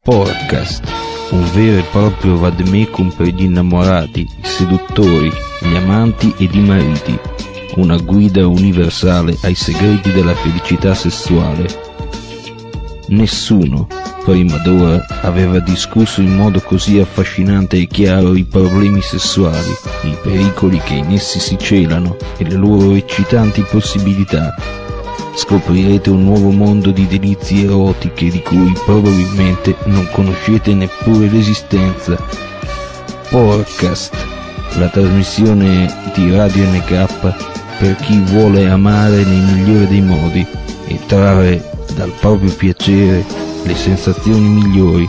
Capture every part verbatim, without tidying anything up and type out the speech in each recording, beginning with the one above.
Podcast, un vero e proprio vademecum per gli innamorati, i seduttori, gli amanti ed i mariti, una guida universale ai segreti della felicità sessuale. Nessuno, prima d'ora, aveva discusso in modo così affascinante e chiaro i problemi sessuali, i pericoli che in essi si celano e le loro eccitanti possibilità. Scoprirete un nuovo mondo di delizie erotiche di cui probabilmente non conoscete neppure l'esistenza. Podcast, la trasmissione di Radio N K per chi vuole amare nel migliore dei modi e trarre dal proprio piacere le sensazioni migliori.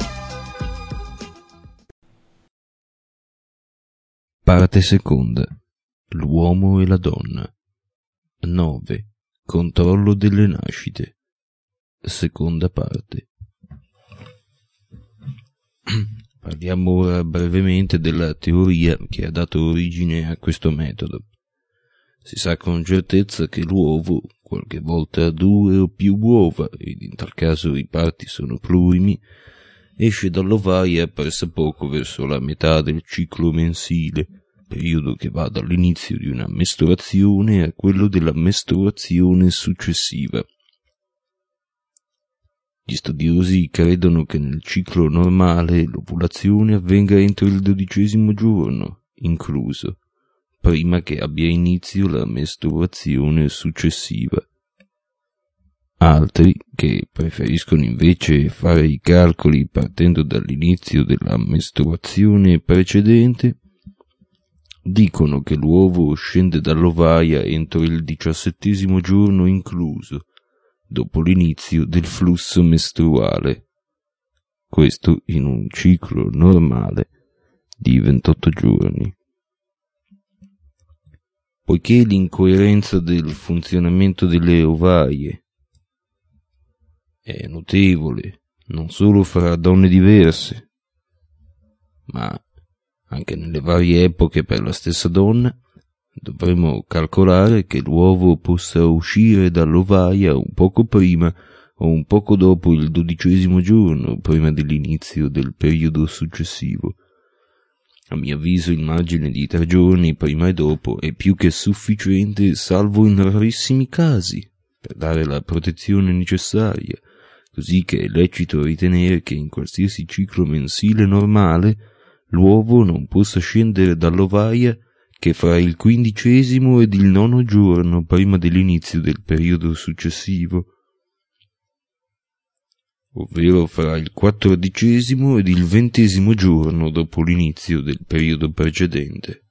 Parte seconda. L'uomo e la donna. nove. Controllo delle nascite. Seconda parte. Parliamo ora brevemente della teoria che ha dato origine a questo metodo. Si sa con certezza che l'uovo, qualche volta ha due o più uova, ed in tal caso i parti sono plurimi, esce dall'ovaia pressappoco verso la metà del ciclo mensile, periodo che va dall'inizio di una mestruazione a quello della mestruazione successiva. Gli studiosi credono che nel ciclo normale l'ovulazione avvenga entro il dodicesimo giorno, incluso, prima che abbia inizio la mestruazione successiva. Altri, che preferiscono invece fare i calcoli partendo dall'inizio della mestruazione precedente, dicono che l'uovo scende dall'ovaia entro il diciassettesimo giorno incluso, dopo l'inizio del flusso mestruale. Questo in un ciclo normale di ventotto giorni. Poiché l'incoerenza del funzionamento delle ovaie è notevole non solo fra donne diverse, ma anche nelle varie epoche per la stessa donna, dovremmo calcolare che l'uovo possa uscire dall'ovaia un poco prima o un poco dopo il dodicesimo giorno, prima dell'inizio del periodo successivo. A mio avviso il margine di tre giorni prima e dopo è più che sufficiente, salvo in rarissimi casi, per dare la protezione necessaria, così che è lecito ritenere che in qualsiasi ciclo mensile normale l'uovo non possa scendere dall'ovaia che fra il quindicesimo ed il nono giorno prima dell'inizio del periodo successivo, ovvero fra il quattordicesimo ed il ventesimo giorno dopo l'inizio del periodo precedente.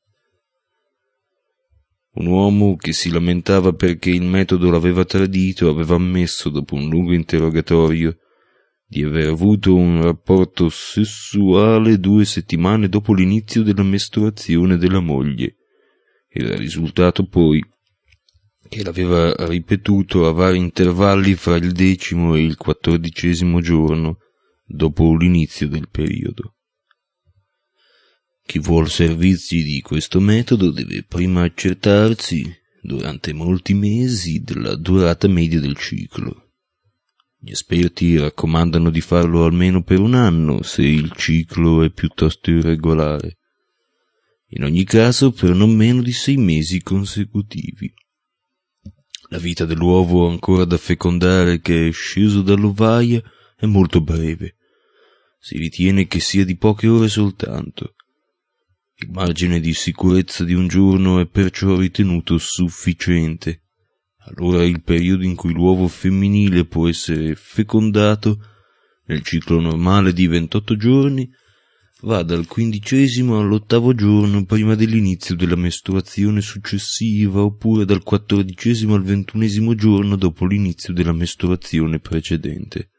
Un uomo che si lamentava perché il metodo l'aveva tradito aveva ammesso, dopo un lungo interrogatorio, di aver avuto un rapporto sessuale due settimane dopo l'inizio della mestruazione della moglie. Era risultato poi che l'aveva ripetuto a vari intervalli fra il decimo e il quattordicesimo giorno dopo l'inizio del periodo. Chi vuol servizi di questo metodo deve prima accertarsi, durante molti mesi, della durata media del ciclo. Gli esperti raccomandano di farlo almeno per un anno se il ciclo è piuttosto irregolare. In ogni caso per non meno di sei mesi consecutivi. La vita dell'uovo ancora da fecondare che è sceso dall'ovaia è molto breve. Si ritiene che sia di poche ore soltanto. Il margine di sicurezza di un giorno è perciò ritenuto sufficiente. Allora il periodo in cui l'uovo femminile può essere fecondato, nel ciclo normale di ventotto giorni, va dal quindicesimo all'ottavo giorno prima dell'inizio della mestruazione successiva, oppure dal quattordicesimo al ventunesimo giorno dopo l'inizio della mestruazione precedente.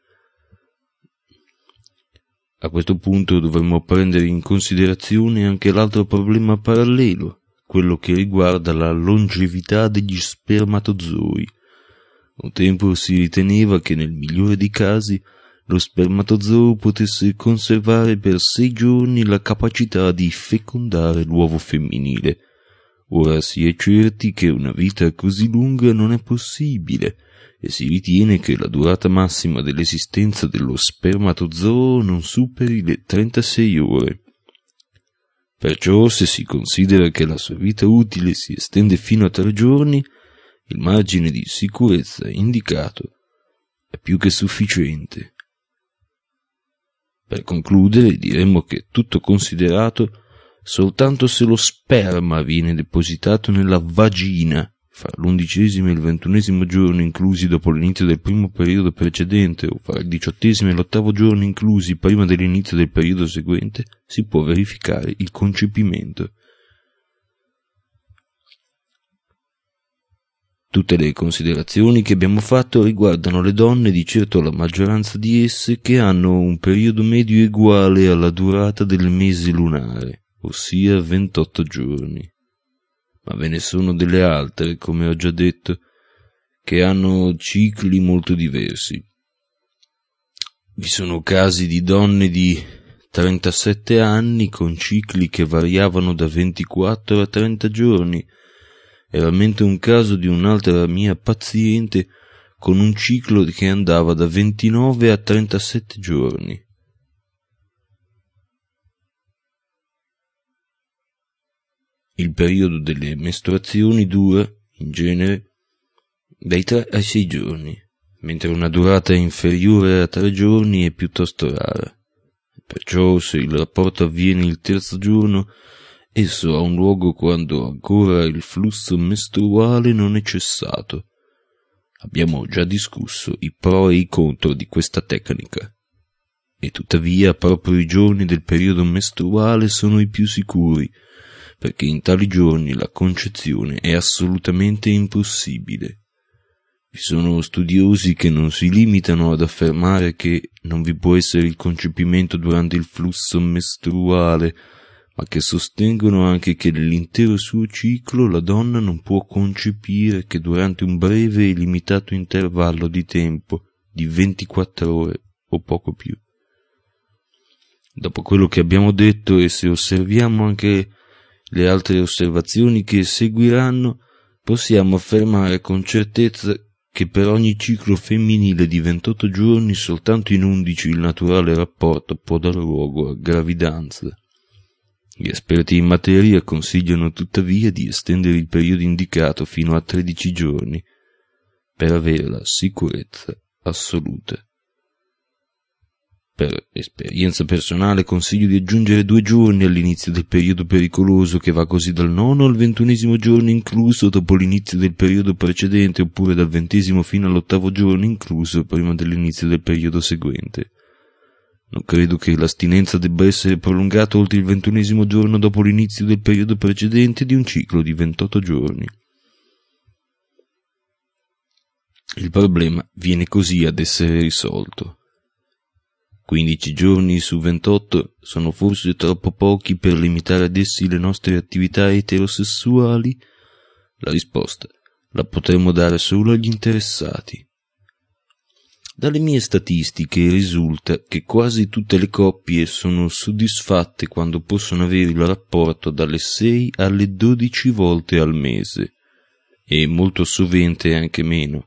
A questo punto dovremmo prendere in considerazione anche l'altro problema parallelo, quello che riguarda la longevità degli spermatozoi. Un tempo si riteneva che nel migliore dei casi lo spermatozoo potesse conservare per sei giorni la capacità di fecondare l'uovo femminile, Ora si è certi che una vita così lunga non è possibile e si ritiene che la durata massima dell'esistenza dello spermatozoo non superi le trentasei ore. Perciò, se si considera che la sua vita utile si estende fino a tre giorni, il margine di sicurezza indicato è più che sufficiente. Per concludere, diremmo che, tutto considerato, soltanto se lo sperma viene depositato nella vagina fra l'undicesimo e il ventunesimo giorno inclusi dopo l'inizio del primo periodo precedente o fra il diciottesimo e l'ottavo giorno inclusi prima dell'inizio del periodo seguente, si può verificare il concepimento. Tutte le considerazioni che abbiamo fatto riguardano le donne, di certo la maggioranza di esse, che hanno un periodo medio uguale alla durata del mese lunare, ossia ventotto giorni. Ma ve ne sono delle altre, come ho già detto, che hanno cicli molto diversi. Vi sono casi di donne di trentasette anni con cicli che variavano da ventiquattro a trenta giorni, e realmente un caso di un'altra mia paziente con un ciclo che andava da ventinove a trentasette giorni. Il periodo delle mestruazioni dura, in genere, dai tre ai sei giorni, mentre una durata inferiore a tre giorni è piuttosto rara. Perciò, se il rapporto avviene il terzo giorno, esso ha un luogo quando ancora il flusso mestruale non è cessato. Abbiamo già discusso i pro e i contro di questa tecnica, e tuttavia proprio i giorni del periodo mestruale sono i più sicuri, perché in tali giorni la concezione è assolutamente impossibile. Vi sono studiosi che non si limitano ad affermare che non vi può essere il concepimento durante il flusso mestruale, ma che sostengono anche che nell'intero suo ciclo la donna non può concepire che durante un breve e limitato intervallo di tempo di ventiquattro ore o poco più. Dopo quello che abbiamo detto, e se osserviamo anche le altre osservazioni che seguiranno, possiamo affermare con certezza che per ogni ciclo femminile di ventotto giorni soltanto in undici il naturale rapporto può dar luogo a gravidanza. Gli esperti in materia consigliano tuttavia di estendere il periodo indicato fino a tredici giorni per avere la sicurezza assoluta. Per esperienza personale consiglio di aggiungere due giorni all'inizio del periodo pericoloso, che va così dal nono al ventunesimo giorno incluso dopo l'inizio del periodo precedente, oppure dal ventesimo fino all'ottavo giorno incluso prima dell'inizio del periodo seguente. Non credo che l'astinenza debba essere prolungata oltre il ventunesimo giorno dopo l'inizio del periodo precedente di un ciclo di ventotto giorni. Il problema viene così ad essere risolto. quindici giorni su ventotto sono forse troppo pochi per limitare ad essi le nostre attività eterosessuali? La risposta la potremmo dare solo agli interessati. Dalle mie statistiche risulta che quasi tutte le coppie sono soddisfatte quando possono avere il rapporto dalle sei alle dodici volte al mese, e molto sovente anche meno.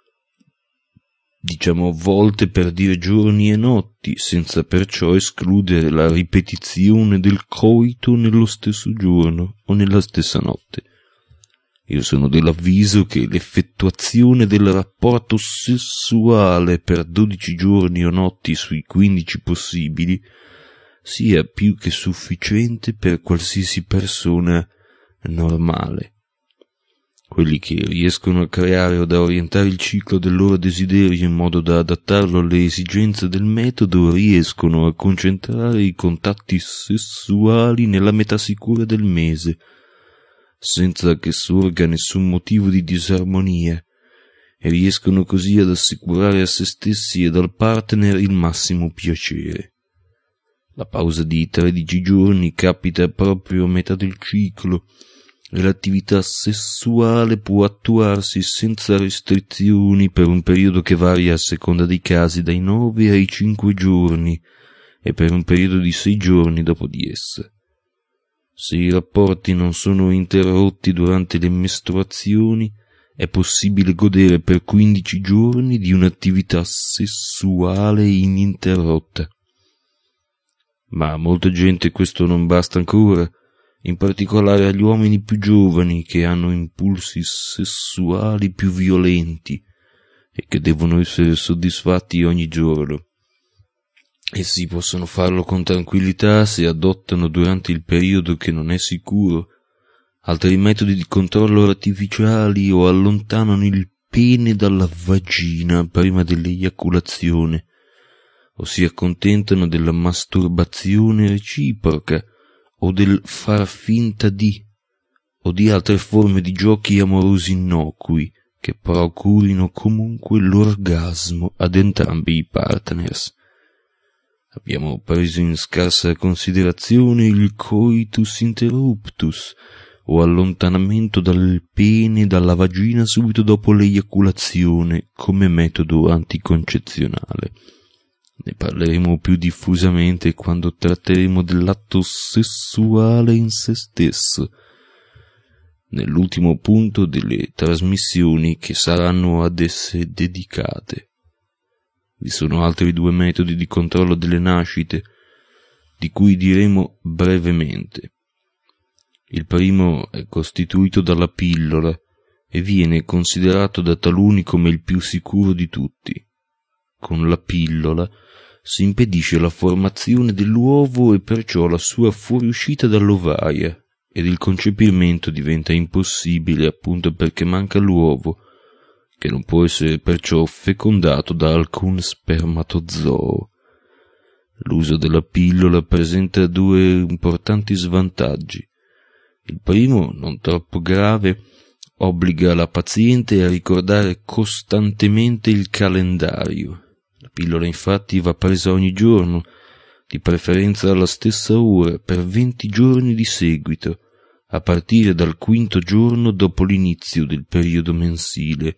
Diciamo volte per dire giorni e notti, senza perciò escludere la ripetizione del coito nello stesso giorno o nella stessa notte. Io sono dell'avviso che l'effettuazione del rapporto sessuale per dodici giorni o notti sui quindici possibili sia più che sufficiente per qualsiasi persona normale. Quelli che riescono a creare o da orientare il ciclo del loro desiderio in modo da adattarlo alle esigenze del metodo riescono a concentrare i contatti sessuali nella metà sicura del mese, senza che sorga nessun motivo di disarmonia, e riescono così ad assicurare a se stessi e al partner il massimo piacere. La pausa di tredici giorni capita proprio a metà del ciclo, e l'attività sessuale può attuarsi senza restrizioni per un periodo che varia a seconda dei casi dai nove ai cinque giorni e per un periodo di sei giorni dopo di essa. Se i rapporti non sono interrotti durante le mestruazioni, è possibile godere per quindici giorni di un'attività sessuale ininterrotta. Ma a molta gente questo non basta ancora, in particolare agli uomini più giovani che hanno impulsi sessuali più violenti e che devono essere soddisfatti ogni giorno. Essi possono farlo con tranquillità se adottano durante il periodo che non è sicuro altri metodi di controllo artificiali o allontanano il pene dalla vagina prima dell'eiaculazione o si accontentano della masturbazione reciproca o del far finta di o di altre forme di giochi amorosi innocui che procurino comunque l'orgasmo ad entrambi i partners. Abbiamo preso in scarsa considerazione il coitus interruptus, o allontanamento dal pene dalla vagina subito dopo l'eiaculazione, come metodo anticoncezionale. Ne parleremo più diffusamente quando tratteremo dell'atto sessuale in se stesso, nell'ultimo punto delle trasmissioni che saranno ad esse dedicate. Vi sono altri due metodi di controllo delle nascite, di cui diremo brevemente. Il primo è costituito dalla pillola e viene considerato da taluni come il più sicuro di tutti. Con la pillola si impedisce la formazione dell'uovo e perciò la sua fuoriuscita dall'ovaia, ed il concepimento diventa impossibile appunto perché manca l'uovo, che non può essere perciò fecondato da alcun spermatozoo. L'uso della pillola presenta due importanti svantaggi. Il primo, non troppo grave, obbliga la paziente a ricordare costantemente il calendario. La pillola infatti va presa ogni giorno, di preferenza alla stessa ora, per venti giorni di seguito, a partire dal quinto giorno dopo l'inizio del periodo mensile.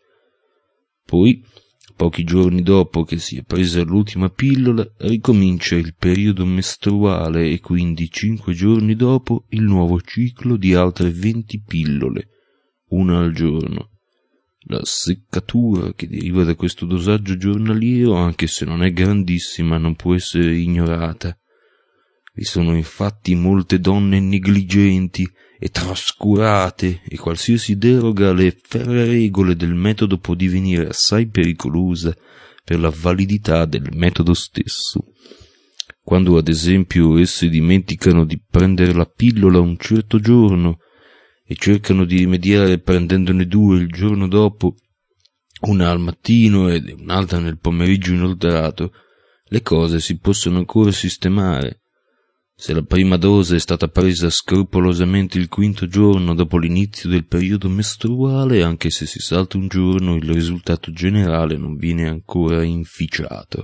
Poi, pochi giorni dopo che si è presa l'ultima pillola, ricomincia il periodo mestruale e quindi cinque giorni dopo il nuovo ciclo di altre venti pillole, una al giorno. La seccatura che deriva da questo dosaggio giornaliero, anche se non è grandissima, non può essere ignorata. Vi sono infatti molte donne negligenti e trascurate, e qualsiasi deroga alle ferree regole del metodo può divenire assai pericolosa per la validità del metodo stesso. Quando ad esempio esse dimenticano di prendere la pillola un certo giorno e cercano di rimediare prendendone due il giorno dopo, una al mattino ed un'altra nel pomeriggio inoltrato, le cose si possono ancora sistemare. Se la prima dose è stata presa scrupolosamente il quinto giorno dopo l'inizio del periodo mestruale, anche se si salta un giorno, il risultato generale non viene ancora inficiato.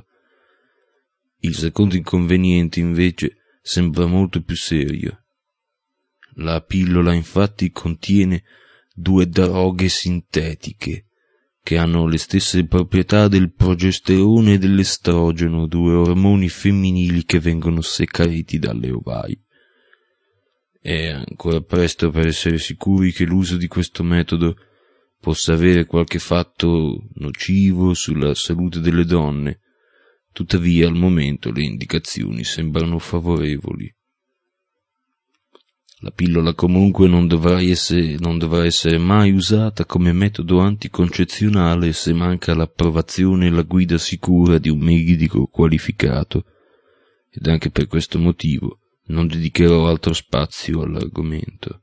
Il secondo inconveniente, invece, sembra molto più serio. La pillola, infatti, contiene due droghe sintetiche, che hanno le stesse proprietà del progesterone e dell'estrogeno, due ormoni femminili che vengono secreti dalle ovaie. È ancora presto per essere sicuri che l'uso di questo metodo possa avere qualche fatto nocivo sulla salute delle donne, tuttavia al momento le indicazioni sembrano favorevoli. La pillola comunque non dovrà essere, non dovrà essere mai usata come metodo anticoncezionale se manca l'approvazione e la guida sicura di un medico qualificato, ed anche per questo motivo non dedicherò altro spazio all'argomento.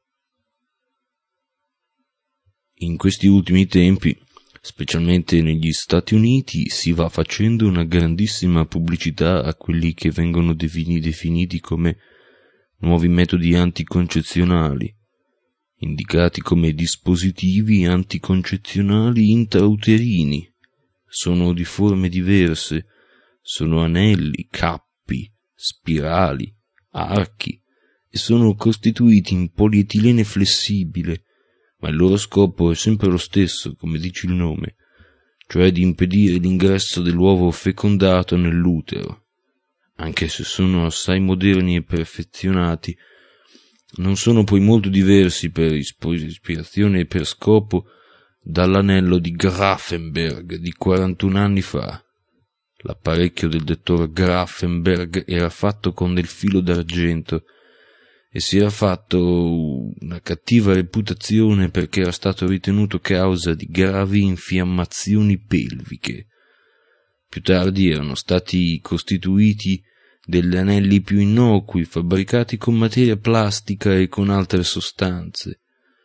In questi ultimi tempi, specialmente negli Stati Uniti, si va facendo una grandissima pubblicità a quelli che vengono definiti come nuovi metodi anticoncezionali, indicati come dispositivi anticoncezionali intrauterini. Sono di forme diverse, sono anelli, cappi, spirali, archi, e sono costituiti in polietilene flessibile, ma il loro scopo è sempre lo stesso, come dice il nome, cioè di impedire l'ingresso dell'uovo fecondato nell'utero. Anche se sono assai moderni e perfezionati, non sono poi molto diversi per ispirazione e per scopo dall'anello di Grafenberg di quarantuno anni fa. L'apparecchio del dottor Grafenberg era fatto con del filo d'argento e si era fatto una cattiva reputazione perché era stato ritenuto causa di gravi infiammazioni pelviche. Più tardi erano stati costituiti degli anelli più innocui, fabbricati con materia plastica e con altre sostanze.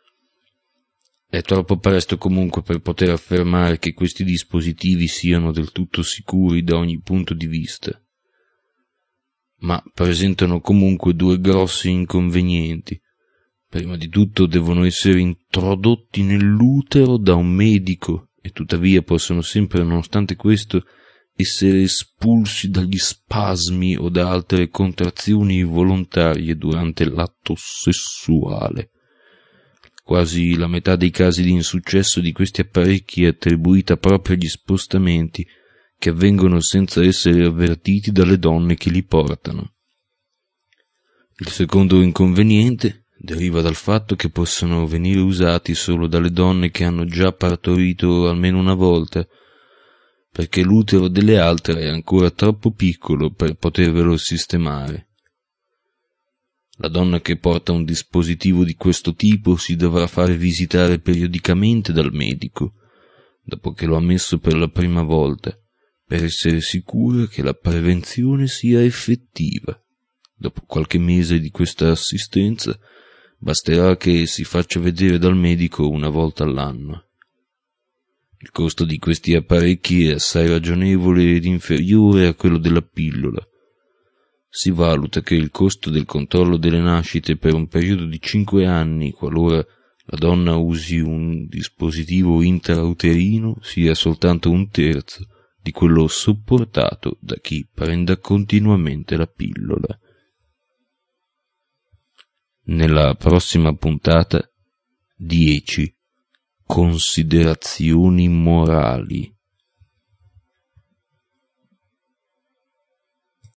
È troppo presto comunque per poter affermare che questi dispositivi siano del tutto sicuri da ogni punto di vista, ma presentano comunque due grossi inconvenienti. Prima di tutto devono essere introdotti nell'utero da un medico e tuttavia possono sempre, nonostante questo, essere espulsi dagli spasmi o da altre contrazioni volontarie durante l'atto sessuale. Quasi la metà dei casi di insuccesso di questi apparecchi è attribuita proprio agli spostamenti che avvengono senza essere avvertiti dalle donne che li portano. Il secondo inconveniente deriva dal fatto che possono venire usati solo dalle donne che hanno già partorito almeno una volta, perché l'utero delle altre è ancora troppo piccolo per potervelo sistemare. La donna che porta un dispositivo di questo tipo si dovrà fare visitare periodicamente dal medico, dopo che lo ha messo per la prima volta, per essere sicura che la prevenzione sia effettiva. Dopo qualche mese di questa assistenza, basterà che si faccia vedere dal medico una volta all'anno. Il costo di questi apparecchi è assai ragionevole ed inferiore a quello della pillola. Si valuta che il costo del controllo delle nascite per un periodo di cinque anni, qualora la donna usi un dispositivo intrauterino, sia soltanto un terzo di quello sopportato da chi prenda continuamente la pillola. Nella prossima puntata, dieci considerazioni morali.